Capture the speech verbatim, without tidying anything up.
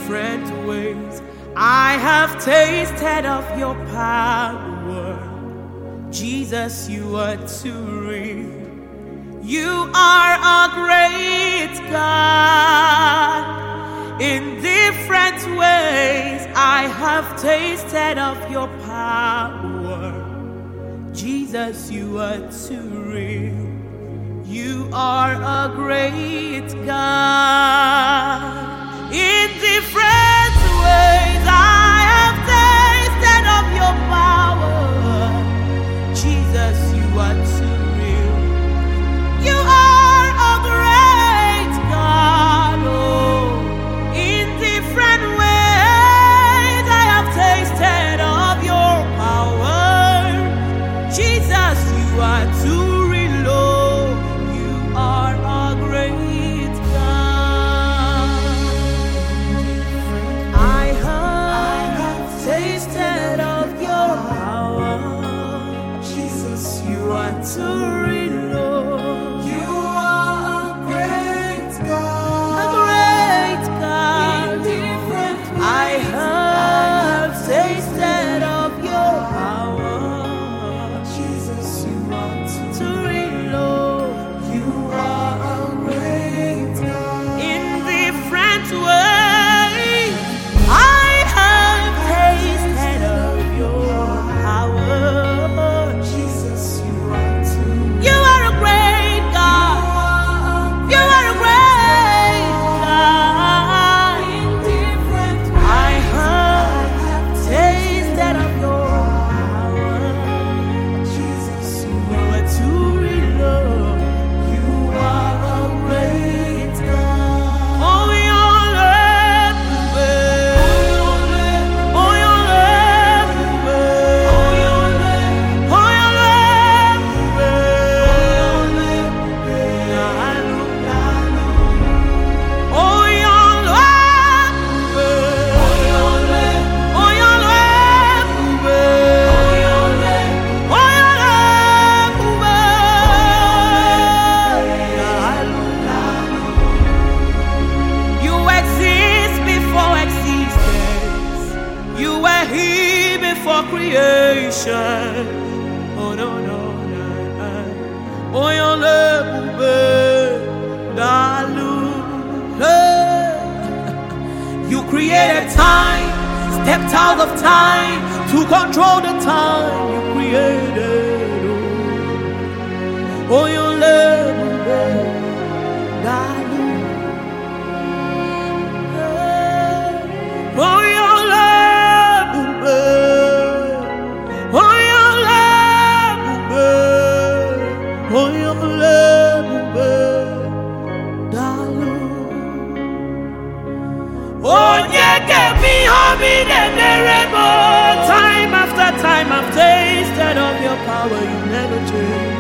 different ways I have tasted of your power. Jesus, you are too real. You are a great God. In different ways I have tasted of your power. Jesus, you are too real. You are a great God. In different ways I have tasted of your power. Jesus, you are too real. You are a great God. Oh, in different ways I have tasted of your power. Jesus, you are too real. Oh, you are a great God. I have tasted of your power. Jesus, you are too real. Oh, You are a great God. a great God. In different I ways have tasted of your power. Jesus, you are too Too real. Oh, You are a great God. in different ways I have tasted of your power. Jesus, you are too You are a great God. You are a great God. In different I ways have tasted of your power. Jesus, you You are too real. Oh, You are a great God. oh, your love, oh, your love, oh, your You exist before existence. You were here before creation. Oh no no no no. Oh your love, you created time, stepped out of time to control the time you created. Oh your love, oh your love, oh your love, oh your love, oh yeah, me homie, time after time I've tasted of your power, you never change.